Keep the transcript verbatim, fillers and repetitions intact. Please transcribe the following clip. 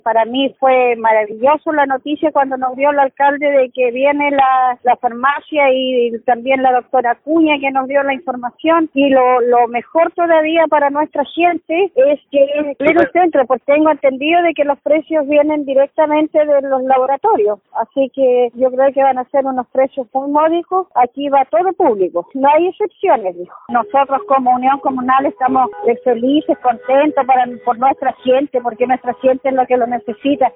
Para mí fue maravilloso la noticia cuando nos dio el alcalde de que viene la, la farmacia y, y también la doctora Acuña que nos dio la información. Y lo, lo mejor todavía para nuestra gente es que es pleno centro, pues tengo entendido de que los precios vienen directamente de los laboratorios. Así que yo creo que van a ser unos precios muy módicos. Aquí va todo público, no hay excepciones, dijo. Nosotros como Unión Comunal estamos felices, contentos para, por nuestra gente, porque nuestra gente es lo que lo necesita.